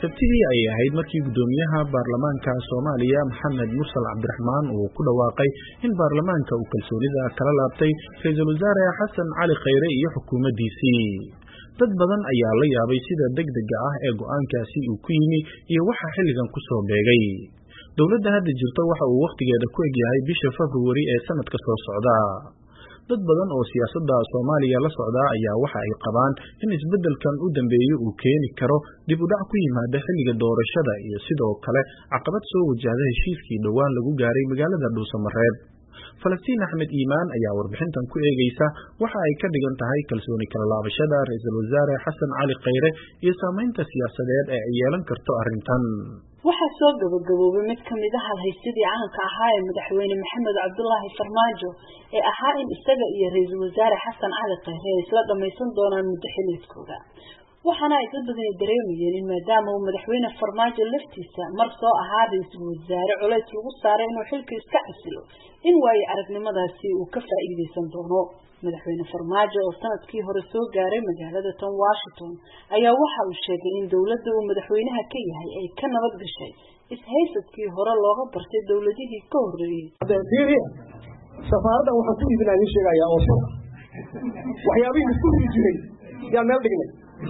sabtidii ay ahayd markii gudoomiyaha baarlamaanka Soomaaliya Maxamed Mursal Cabdiraxmaan uu ku dhawaaqay in baarlamaanka uu kalsoonida kala laabtay ra'iisul wasaare Xasan Cali Khayre iyo xukuumaddiisii. dad badan ayaa la yaabay sida degdega ah ee go'aankaasi uu ku yimi iyo waxa xilligan ku soo beegay. dawladda hadda jirto waxa uu waqtigeeda ku egyahay bisha February ee sanadka soo socda. dad badan oo siyaasadda Soomaaliya la socda ayaa waxa ay qabaan in isbeddelkan u dambeeyo uu keeni karo dib u dhac ku yimaada xilliga doorashada iyo sidoo kale caqabad soo wajahda heshiiskii dhowaan lagu gaaray magaalada Dhuusamareeb. Falastiin Axmed Iimaan ayaa warbixintan ku eegaysa waxa ay ka dhigan tahay kalsooni kala laabashada ra'iisul wasaare Xasan Cali Khayre iyo saameynta siyaasadeed ee ay yeelan karto arrintan. waxaa soo gabagaboobay mid ka mid ah halhaysadii caanka ahaa ee madaxweyne Maxamed Cabdullaahi Farmaajo ee ahaa in isaga iyo ra'iisul wasaare Xasan Cali Khayre isla dhamaysan doonaan muddo xilliyeedkooda. waxaana ay dad badan dareemayeen in maadaama uu madaxweyne Farmaajo laftiisa mar soo ahaa ra'iisul wasaare culays lagu saaray inuu xilka iska casilo in way aragnimadaasi uu ka faa'iideysan doono. madaxweyne Farmaajo oo sanadkii hore soo gaaray magaalada tan Washington ayaa waxa uu sheegay in dawladda uu madaxweynaha ka yahay ay ka nabad gashay ishaysadkii hore looga bartay dawladihii ka horreeyay. safaarada waxa ku iibinaa in sheegaya oo soo waxyaabihii isku jiray yaa meel dhignay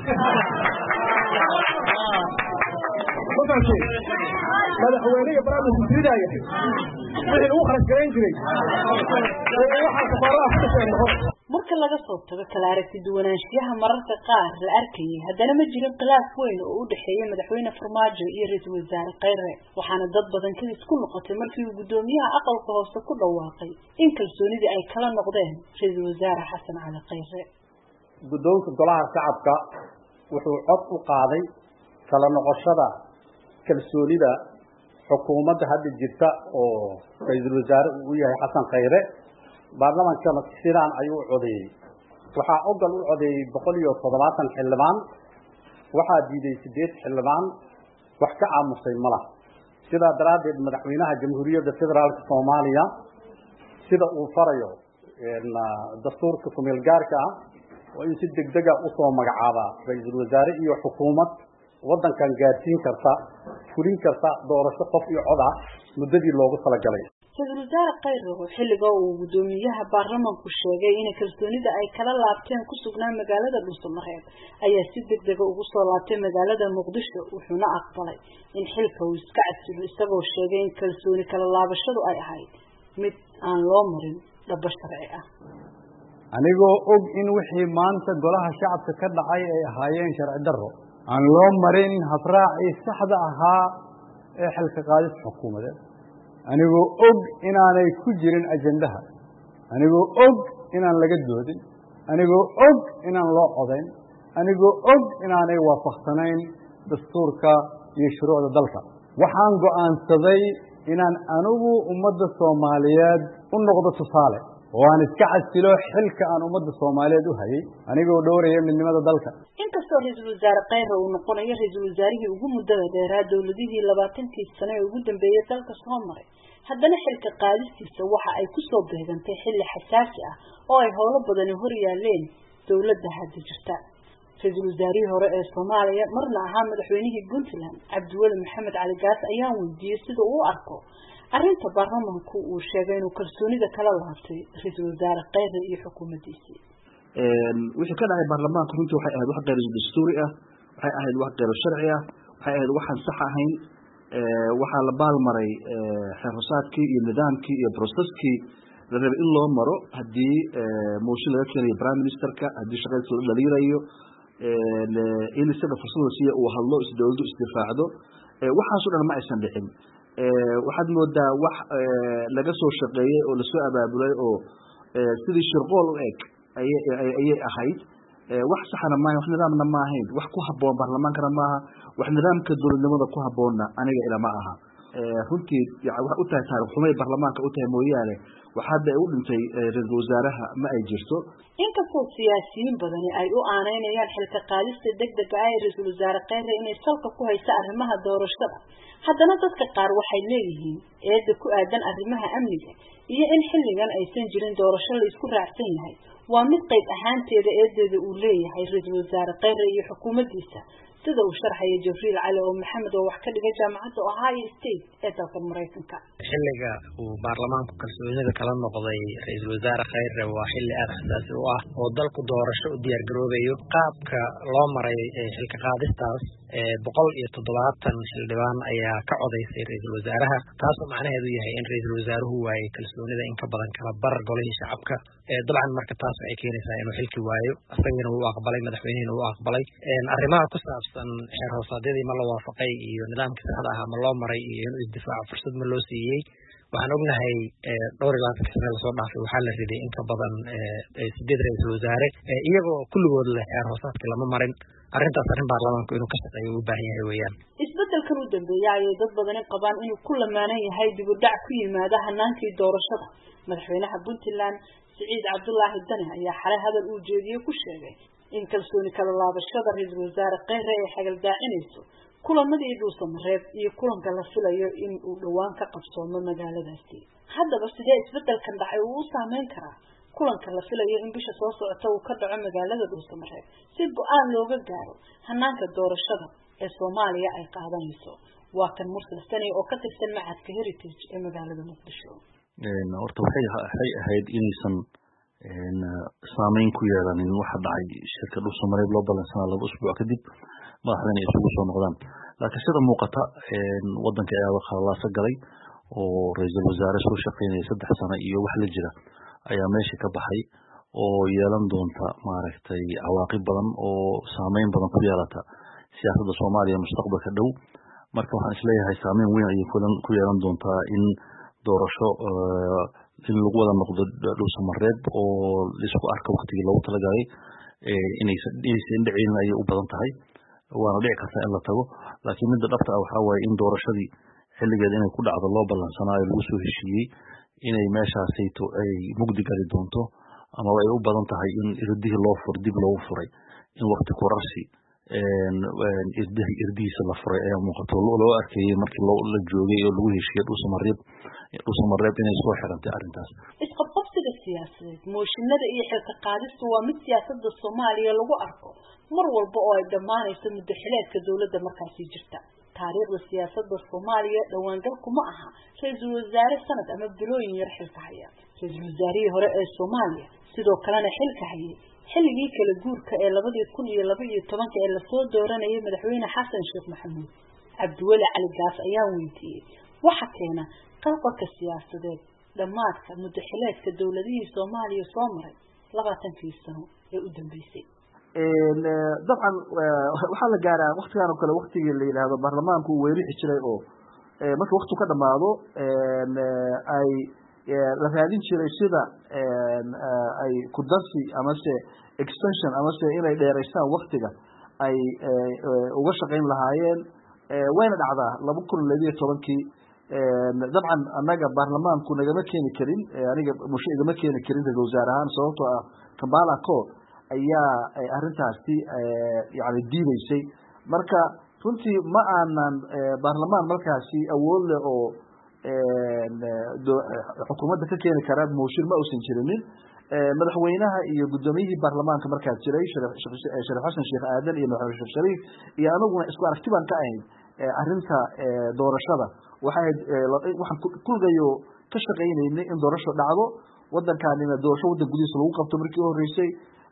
madaxweyne iyo barnaamij diidaya wixii uu kharash gareyn jiray waxa safaarada ku sheegay marka laga soo tago kala aragti duwanaanshiyaha mararka qaar la arkayay haddana ma jirin khilaaf weyn oo u dhaxeeya madaxweyne Farmaajo iyo ra'iisul wasaare Khayre waxaana dad badan ka isku noqotay markii uu gudoomiyaha aqalka hoose ku dhawaaqay in kalsoonidii ay kala noqdeen ra'iisul wasaare Xasan Cali Khayre. guddoonka golaha shacabka wuxuu cod u qaaday kala noqoshada kalsoonida xukuumadda hadda jirta oo ra'iisul wasaare uu yahay Xasan Khayre. baarlamaanka sidaan ayuu codeeyay waxaa ogal u codeeyay 170 xildhibaan waxaa diiday 8 xildhibaan wax ka aamusay malaha. sidaa daraadeed madaxweynaha jamhuuriyadda federaalka Soomaaliya sida uu farayo dastuurka kumeel gaarka ah oo in si degdeg ah u soo magacaaba ra'iisul wasaare iyo xukuumad wadankan gaarsiin karta fulin karta doorasho qof iyo cod ah muddadii loogu talagalay. ra'iisul wasaare Khayre oo xilliga uu gudoomiyaha baarlamaanku sheegay in kalsoonida ay kala laabteen ku sugnaan magaalada Dhuusamareeb ayaa si degdeg ah ugu soo laabtay magaalada Muqdisho wuxuuna aqbalay in xilka uu iska casilo isagoo sheegay in kalsooni kala laabashadu ay ahayd mid aan loo marin dhaba sharci ah. anigoo og in wixii maanta golaha shacabka ka dhacay ay ahaayeen sharci darro aan loo marin habraacii saxda ahaa ee xilka qaadis xukuumadeed anigoo og inaanay ku jirin ajandaha anigoo og inaan laga doodin anigoo og inaan loo codayn anigoo og inaanay waafaqsanayn dastuurka iyo shuruucda dalka waxaan go'aansaday inaan anigu ummadda Soomaaliyeed u noqdo tusaale oo aan iska casilo xilka aan ummadda Soomaaliyeed u hayay anigoo dhowraya midnimada dalka. inkastoo ra'iisul wasaare Khayre uu noqonayo ra'iisul wasaarihii ugu muddada dheeraa dawladihii 20 sano ee ugu dambeeyay dalka soo maray haddana xilka qaadistiisa waxa ay ku soo beegantay xilli xasaasi ah oo ay howlo badan hor yaaleen dawladda hadda jirta. ra'iisul wasaarihii hore ee Soomaaliya marna ahaa madaxweynihii Puntland Cabdiweli Maxamed Cali Gaas ayaa weydiiyay sida uu arko arrinta baarlamaanku uu sheegay inuu kalsoonida kala laabtay ra'iisul wasaare Khayre iyo xukuumaddiisii. wixii ka dhacay baarlamaanka runtii waxay ahayd wax qeyr dastuuri ah waxay ahayd wax qeyr sharci ah waxay ahayd waxaan sax ahayn waxaa la baalmaray xeersaadkii iyo nidaamkii iyo processkii la rabay in loo maro haddii mooshin laga keenayo prime ministerka haddii shaqadiisa la dhaliirayo in isaga fursad la siiyo uu hadlo isdawladdu isdifaacdo waxaasoo dhan ma aysan dhicin. waxaad moodaa wax laga soo shaqeeyay oo lasoo abaabulay oo sidii shirqool u eg ayay ahayd wax saxana maahan wax nidaamna ma ahayn wax ku habboon baarlamaankana maaha wax nidaamka dowladnimada ku habboonna aniga ilama aha. runtii wax u tahay taariikh xumay baarlamaanka u tahay mooyaane wax hadda u dhintay ra'iisul wasaaraha ma ay jirto. inkastoo siyaasiyiin badani ay u aaneynayaan xilka qaadista degdega ah ee ra'iisul wasaare Khayre inay salka ku hayso arrimaha doorashada haddana dadka qaar waxay leeyihiin eedda ku aadan arrimaha amniga iyo in xilligan aysan jirin doorasho la isku raacsan yahay waa mid qayb ahaanteeda eedeeda uu leeyahay ra'iisul wasaare Khayre iyo xukuumaddiisa sida uu sharxaya Jibriil Cali oo Maxamed oo wax ka dhigay jaamacadda Ohio State ee dalka Mareykanka. xilliga uu baarlamaanku kalsoonida kala noqday ra'iisul wasaare Khayre waa xilli aad xasaasi u ah oo dalku doorasho u diyaar garoobayo. qaabka loo maray xilka qaadistaas 170 xildhibaan ayaa ka codeysay ra'iisul wasaaraha, taasoo macnaheedu yahay in ra'iisul wasaaruhu waayay kalsoonida in ka badan kala bar golihii shacabka. dabcan marka taas ay keenaysaa inuu xilki waayo, asagana wuu aqbalay, madaxweynihina wuu aqbalay. arrimaha ku saabsan xeer hoosaadyadii ma la waafaqay iyo nidaamkii saxda ahaa ma loo maray iyo inuu isdifaaco fursad ma loo siiyey. waxaan ognahay dhowr iyo 20 sano lasoo dhaafay waxaa la riday in ka badan 8 ra'iisul wasaare iyagoo kulligood leh xeer hoosaadkii lama marin. arrintaas arrin baarlamaanku inuu ka shaqeeyo u baahan yahay weeyaan. isbeddelkan u dambeeya ayay dad badani qabaan inuu ku lamaanan yahay dib u dhac ku yimaada hanaankii doorashada. madaxweynaha Puntland Siciid Cabdullaahi Dani ayaa xalay hadal uu jeediyay ku sheegay in kalsooni kala laabashada ra'iisul wasaare Khayre ay xagal daacinayso kulamadii Dhuusamareeb iyo kulanka la filayo in uu dhawaan ka qabsoomo magaaladaasi. haddaba sidee isbeddelkan dhacay uu saameyn karaa kulanka la filayo in bisha soo socota uu ka dhaco magaalada Dhuusamareeb si go'aan looga gaaro hanaanka doorashada ee Soomaaliya ay qaadanayso? waa kan Mursal Sani oo ka tirsan Macadka Heritage ee magaalada Muqdisho. horta waxay ahayd inaysan saameyn ku yeelanin waxa dhacay shirka Dhuusamareeb loo balansanaa 2 usbuuc kadib madaxdana isugu soo noqdaan. laakiin sida muuqata wadanka ayaa khalaasa galay oo ra'iisul wasaare soo shaqeynaya 3 sano iyo wax la jira ayaa meesha ka baxay oo yeelan doonta maaragtay cawaaqib badan oo saameyn badan ku yeelata siyaasadda Soomaaliya mustaqbalka dhow. marka waxaan isleeyahay saameyn weyn ayay ku yeelan doontaa in doorasho in lagu wada noqdo Dhuusamareeb oo la isku arko waqtigii loogu talagalay inaysan dhicin ayay u badan tahay. waana dhici kartaa in la tago, laakiin midda dhabta ah waxaa waaye in doorashadii xilligeed inay ku dhacdo loo ballansanaayo lagu soo heshiiyey inay meeshaasayto ay mugdi gali doonto ama ay u badan tahay in irdihii dib loogu furay in waqti kurarsi irdihiisa la furay ayaa muuqato loo arkayey markii la joogay oo lagu heshiiyey Dhuusamareeb inay soo xirantay arrintaas. isqabqabsiga siyaasadeed, mooshinada iyo xilka qaadistu waa mid siyaasadda Soomaaliya lagu arko mar walba oo ay dhammaanayso muddo xileedka dawladda markaasi jirta. taariikhda siyaasadda Soomaaliya dhawaangal kuma aha ra'iisul wasaare sanad ama bilooyin yar xilka haya. ra'iisul wasaarihii hore ee Soomaaliya sidoo kalena xilka hayay xilligii kala guurka ee 2012 ee la soo dooranayay madaxweyne Xasan Sheekh Maxamuud. Cabdiweli Cali Gaas ayaa weydiiyay waxa keena qalqalka siyaasadeed dhamaadka muddo xileedka dawladihii Soomaaliya soo maray 20 sano ee u dambeysay. dabcan waxaa la gaaraa waqtigan oo kale waqtigii la yiraahdo baarlamaanku uu weerixi jiray oo marka waqtigu ka dhamaado ay la raadin jiray sida ay ku darsi ama se extension ama se inay dheereystaan waqtiga ay uga shaqeyn lahaayeen wayna dhacdaa 2012 dabcan anaga baarlamaanku nagama keeni karin aniga musho igama keeni karin ra'iisul wasaare ahaan sababtoo ah Kampala Code ayaa arrintaasi yani diidaysay. marka runtii ma aanan baarlamaan markaasi awood leh oo xukuumadda ka keeni kara mooshin ma uusan jirinin. madaxweynaha iyo gudoomiyihii baarlamaanka markaa jiray Sheekh Xasan Sheekh Aadan iyo Madaxweyne Sheekh Shariif iyo anaguna isku aragti baan ka ahayn arrinta doorashada. waxaan kulgayo ka shaqeynaynay in doorasho dhacdo wadankaanina doorasho wadan gudihiisa lagu qabto markii u horeysay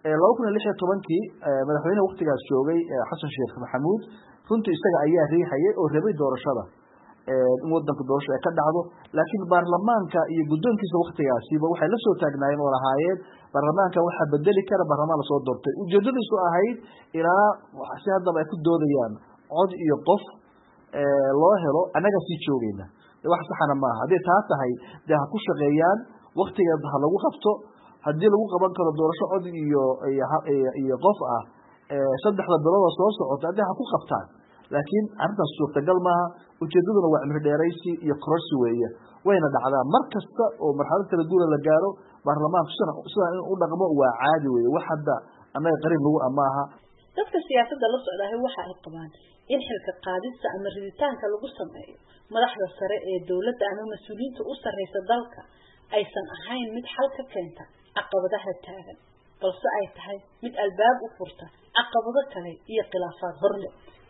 2016 madaxweynaha waqtigaas joogay Xasan Sheekh Maxamuud runtii isaga ayaa riixayay oo rabay doorashada in wadanka doorasho ay ka dhacdo, laakiin baarlamaanka iyo gudoonkiisa waqtigaasiba waxay la soo taagnaayeen oo lahaayeen baarlamaanka waxa bedeli kara baarlamaan la soo doortay. ujeedadiisu ahayd ilaa si haddaba ay ku doodayaan cod iyo qof loo helo anaga sii joogayna. wax saxana maaha. haddii taa tahay dee ha ku shaqeeyaan waqtigeed ha lagu qabto. haddii lagu qaban karo doorasho cod iyo qof ah 3 bilood soo socota haddii ha ku qabtaan, laakiin arrintaas suurtagal maaha. ujeedaduna waa cimri dheeraysi iyo kororsi weeye, wayna dhacdaa mar kasta oo marxalad kala guura la gaaro baarlamaanku sida in u dhaqmo waa caadi weeye. wax hadda anaga qariib lagu amaaha. dadka siyaasadda la socdahay waxa ay qabaan in xilka qaadista ama riditaanka lagu sameeyo madaxda sare ee dawladda ama mas'uuliyiinta u sareysa dalka aysan ahayn mid xal ka keenta caqabadaha taagan, balse ay tahay mid albaab u furta caqabado kale iyo khilaafaad horle.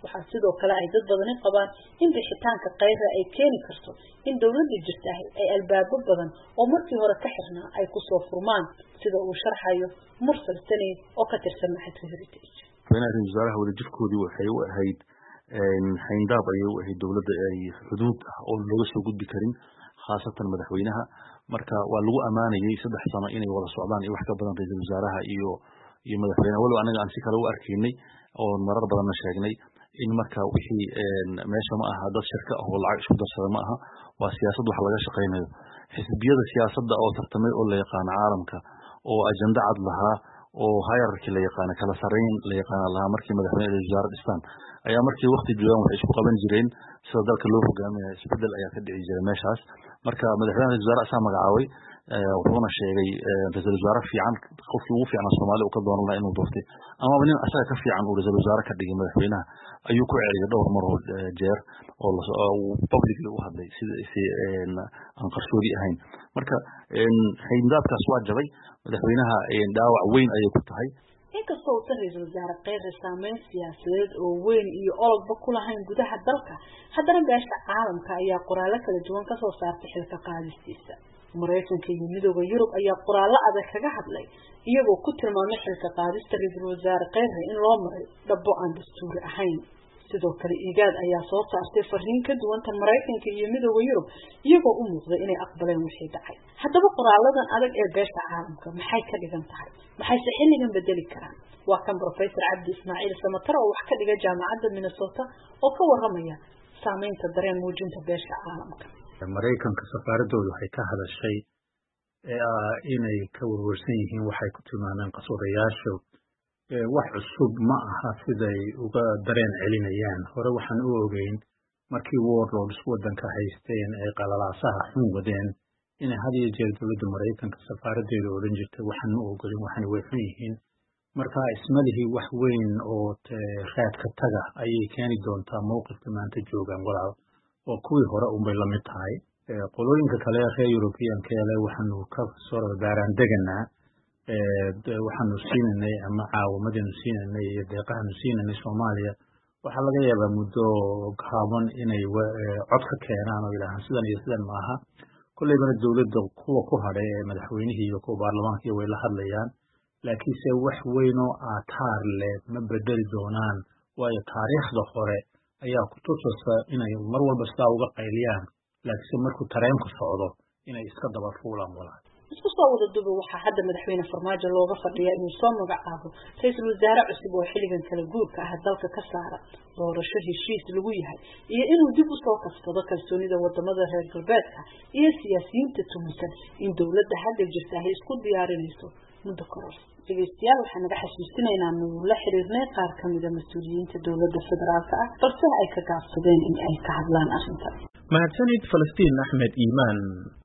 waxaa sidoo kale ay dad badani qabaan in bixitaanka Khayre ay keeni karto in dawladda jirta ay albaabo badan oo markii hore ka xirnaa ay ku soo furmaan sida uu sharxayo Mursal Tani oo ka tirsan Maxadka Heritage. Ra'iisul Wasaaraha wadajirkoodii waxay u ahayd xayndaab ay u ahayd dawladda ay xuduud oo laga soo gudbi karin khaasatan madaxweynaha marka waa lagu amaanayay 3 sano inay wada socdaan iyo wax ka badan ra'iisul wasaaraha iyo madaxweynaha walow anaga aan si kale u arkaynay oo marar badan sheegnay in marka wixii meesha ma aha dad shirka oo lacag isku darsada ma aha waa siyaasad wax laga shaqeynayo xisbiyada siyaasadda oo tartamay oo la yaqaan caalamka oo ajanda cad lahaa oo hierarchy la yaqaan kala sareyn la yaqaan lahaa markii madaxweynaha wasaarad dhistaan ayaa markii waqti joogan wax isku qaban jireen sida dalka loo hogaamiyo isbedel ayaa ka dhici jiray meeshaas marka madaxweynaha wasaarad asaa magacaabay wuxuuna sheegay ra'iisul wasaare fiican qofkii ugu fiican Soomaaliya oo ka dooran lahaa inuu doortay ama nin asaga ka fiican uu ra'iisul wasaare ka dhigay madaxweynaha ayuu ku celiyay dhowr mar oo jeer oo publicly u hadlay sida aan qarsoodi ahayn marka xayndaabkaas waa jabay madaxweynaha dhaawac weyn ayay ku tahay inkastoo ra'iisul wasaare Khayre saameyn siyaasadeed oo weyn iyo ololba ku lahayn gudaha dalka haddana beesha caalamka ayaa qoraallo kala duwan ka soo saartay xilka qaadistiisa Mareykanka iyo Midowga Yurub ayaa qoraallo adag kaga hadlay iyagoo ku tilmaamay xilka qaadista ra'iisul wasaare Khayre in loo maray dhabo aan dastuuri ahayn sidoo kale IGAD ayaa soo saartay fariin ka duwan tan Mareykanka iyo Midowga Yurub iyagoo u muuqday inay aqbaleen wixii dhacay haddaba qoraaladan adag ee beesha caalamka maxay ka dhigan tahay maxay xilligan bedeli karaan waa kan Professor Cabdi Ismaaciil Samatar oo wax ka dhiga jaamacadda Minnesota oo ka warramaya saameynta dareen muujinta beesha caalamka Mareykanka safaaradoodu waxay ka hadashay inay ka warwarsan yihiin waxay ku tilmaameen qasoodayaashu wax cusub ma aha siday uga dareen celinayaan hore waxaan u ogeyn markii warlords wadanka haysteen ay qalalaasaha xun wadeen inay had iyo jeer dowladda Mareykanka safaaradeedu odhan jirtay waxaan ma ogolin waxaan way xun yihiin marka ismadihii wax weyn oo raadka taga ayay keeni doontaa mowqifka maanta joogaan walaal oo kuwii hore unbay la mid tahay qolooyinka kale reer European kale waxaanu ka soo daaraan deganaa waxaanu siinay ama caawimadanu siinay iyo deeqaanu siinay Soomaaliya waxa laga yaabaa muddo gaaban inay cod ka keenaan oo ilaahan sidan iyo sidan ma aha kulleybana dawladda kuwa ku hadhay madaxweynihii iyo kuwa baarlamaanka way la hadlayaan laakiin se wax weyn oo aataar leh ma bedeli doonaan waayo taariikhda hore ayaa ku tusaysa inay mar walba sidaa uga qayliyaan laakiin markuu tareenku socdo inay iska daba fuulaan walaal isku soo wada dubo waxa hadda madaxweyne Farmaajo looga fadhiyaa inuu soo magacaabo ra'iisul wasaare cusub oo xilligan kala guurka ah dalka ka saara doorasho heshiis lagu yahay iyo inuu dib u soo kasbado kalsoonida wadamada reer galbeedka iyo siyaasiyiinta tumisan in dawladda hadda jirta ay isku diyaarinayso muddo koros dhegeystayaal waxaan naga xasuusinaynaa inuu la xiriirnay qaar ka mid ah mas'uuliyiinta dawladda federaalka ah balse ay ka gaabsadeen in ay ka hadlaan arrintan mahadsanid Falastiin Axmed Iimaan